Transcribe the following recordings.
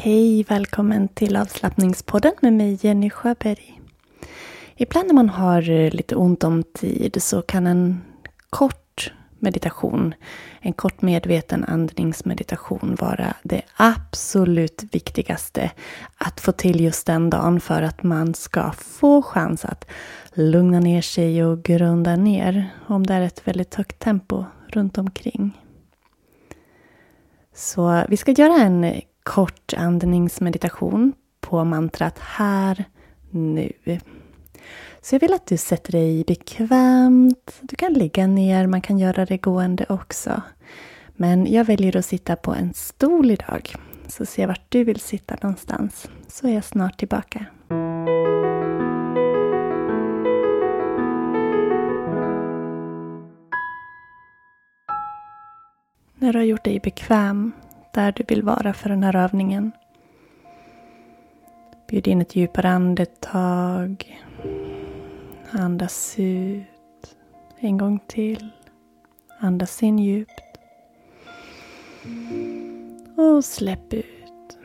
Hej, välkommen till avslappningspodden med mig Jenny Sjöberg. Ibland när man har lite ont om tid så kan en kort meditation, en kort medveten andningsmeditation vara det absolut viktigaste att få till just den dagen för att man ska få chans att lugna ner sig och grunda ner om det är ett väldigt högt tempo runt omkring. Så vi ska göra en kort andningsmeditation på mantrat här, nu. Så jag vill att du sätter dig bekvämt. Du kan ligga ner, man kan göra det gående också. Men jag väljer att sitta på en stol idag. Så se vart du vill sitta någonstans. Så är jag snart tillbaka. När du har gjort dig bekväm där du vill vara för den här övningen. Bjud in ett djupare andetag. Andas ut. En gång till. Andas in djupt. Och släpp ut.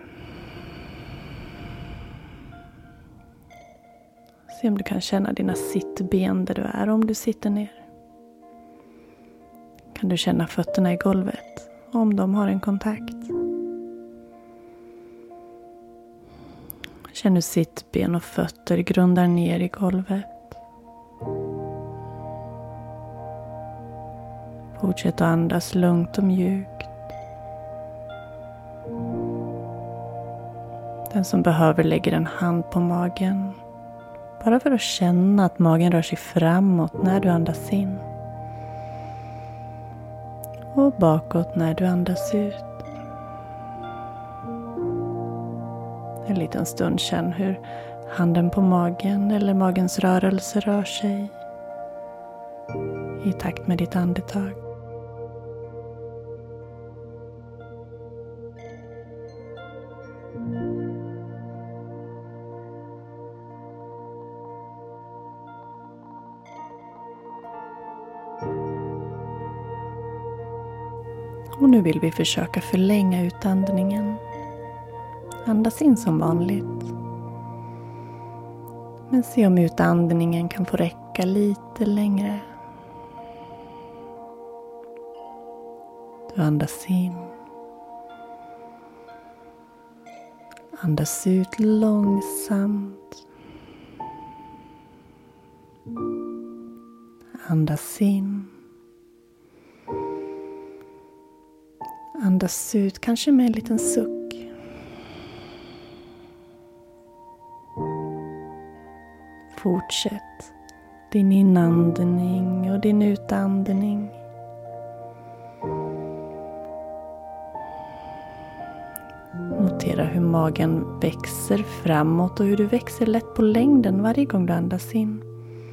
Se om du kan känna dina sittben där du är om du sitter ner. Kan du känna fötterna i golvet om de har en kontakt. Känn hur sittben och fötter grundar ner i golvet. Fortsätt att andas lugnt och mjukt. Den som behöver lägger en hand på magen. Bara för att känna att magen rör sig framåt när du andas in. Och bakåt när du andas ut. En liten stund känn hur handen på magen eller magens rörelse rör sig i takt med ditt andetag. Och nu vill vi försöka förlänga utandningen. Andas in som vanligt. Men se om utandningen kan få räcka lite längre. Du andas in. Andas ut långsamt. Andas in. Andas ut, kanske med en liten suck. Fortsätt din inandning och din utandning. Notera hur magen växer framåt och hur du växer lätt på längden varje gång du andas in.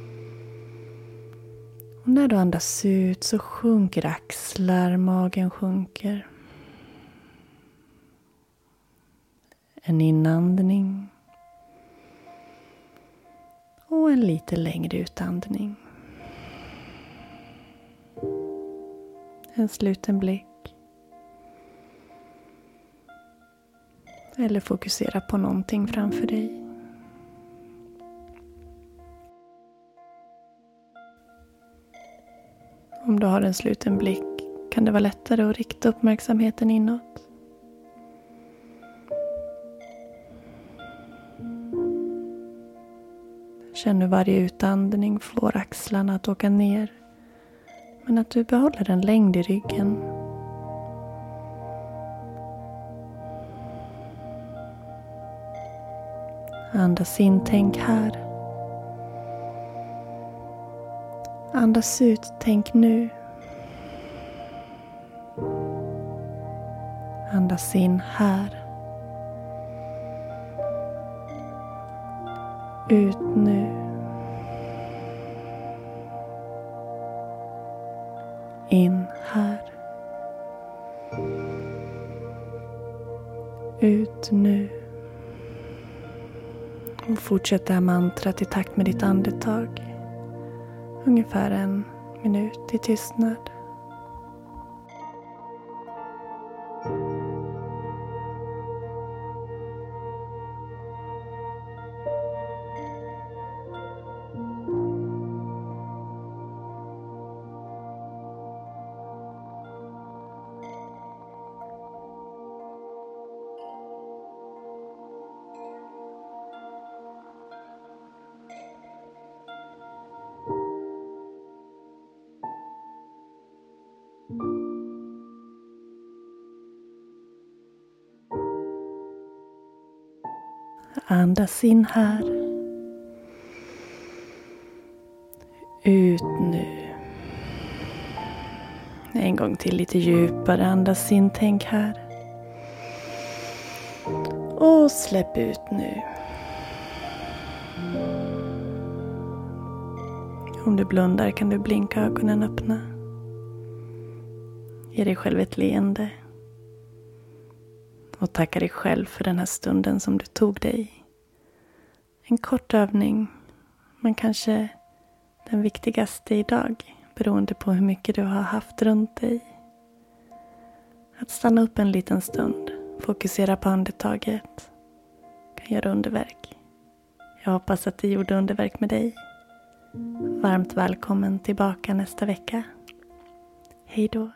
Och när du andas ut så sjunker axlar, magen sjunker. En inandning. Och en lite längre utandning. En sluten blick. Eller fokusera på någonting framför dig. Om du har en sluten blick kan det vara lättare att rikta uppmärksamheten inåt. Känn hur varje utandning får axlarna att åka ner. Men att du behåller en längd i ryggen. Andas in, tänk här. Andas ut, tänk nu. Andas in här. Ut nu. In här. Ut nu. Och fortsätt det här mantrat i takt med ditt andetag. Ungefär 1 minut i tystnad. Andas in här. Ut nu. En gång till lite djupare. Andas in, tänk här. Och släpp ut nu. Om du blundar kan du blinka ögonen öppna. Ge dig själv ett leende. Och tacka dig själv för den här stunden som du tog dig. En kort övning, men kanske den viktigaste idag, beroende på hur mycket du har haft runt dig. Att stanna upp en liten stund, fokusera på andetaget, kan göra underverk. Jag hoppas att det gjorde underverk med dig. Varmt välkommen tillbaka nästa vecka. Hej då!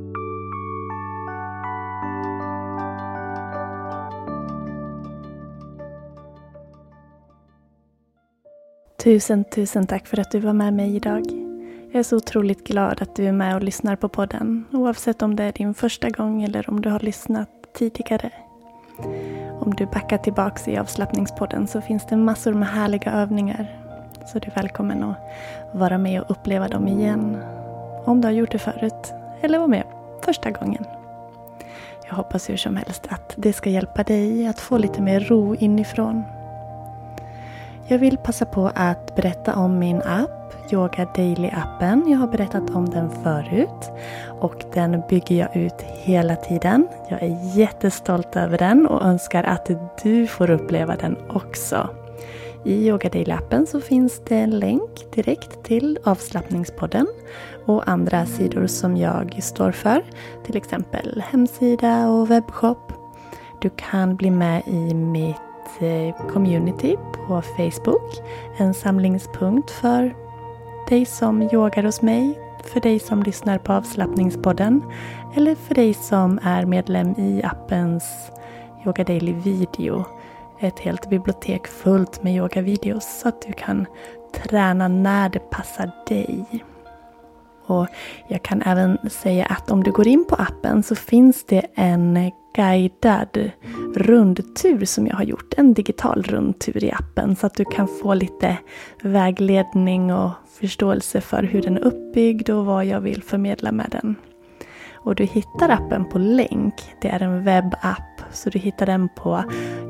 Tusen tack för att du var med mig idag. Jag är så otroligt glad att du är med och lyssnar på podden. Oavsett om det är din första gång eller om du har lyssnat tidigare. Om du backar tillbaka i avslappningspodden så finns det massor med härliga övningar. Så du är välkommen att vara med och uppleva dem igen. Om du har gjort det förut eller var med första gången. Jag hoppas hur som helst att det ska hjälpa dig att få lite mer ro inifrån. Jag vill passa på att berätta om min app, Yoga Daily-appen. Jag har berättat om den förut och den bygger jag ut hela tiden. Jag är jättestolt över den och önskar att du får uppleva den också. I Yoga Daily-appen så finns det en länk direkt till avslappningspodden och andra sidor som jag står för. Till exempel hemsida och webbshop. Du kan bli med i mitt community på Facebook. En samlingspunkt för dig som yogar hos mig, för dig som lyssnar på avslappningspodden eller för dig som är medlem i appens Yoga Daily Video. Ett helt bibliotek fullt med yogavideos så att du kan träna när det passar dig. Och jag kan även säga att om du går in på appen så finns det en guidad rundtur som jag har gjort. En digital rundtur i appen så att du kan få lite vägledning och förståelse för hur den är uppbyggd och vad jag vill förmedla med den. Och du hittar appen på länk. Det är en webbapp så du hittar den på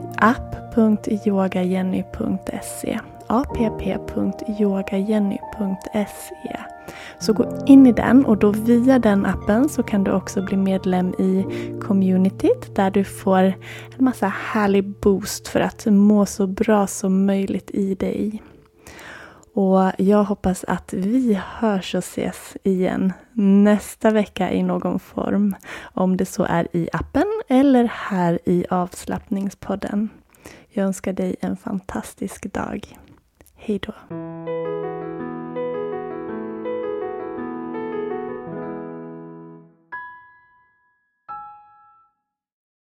app.yogajenny.se app.yogajenny.se. Så gå in i den och då via den appen så kan du också bli medlem i communityt där du får en massa härlig boost för att må så bra som möjligt i dig. Och jag hoppas att vi hörs och ses igen nästa vecka i någon form. Om det så är i appen eller här i avslappningspodden. Jag önskar dig en fantastisk dag. Hej då!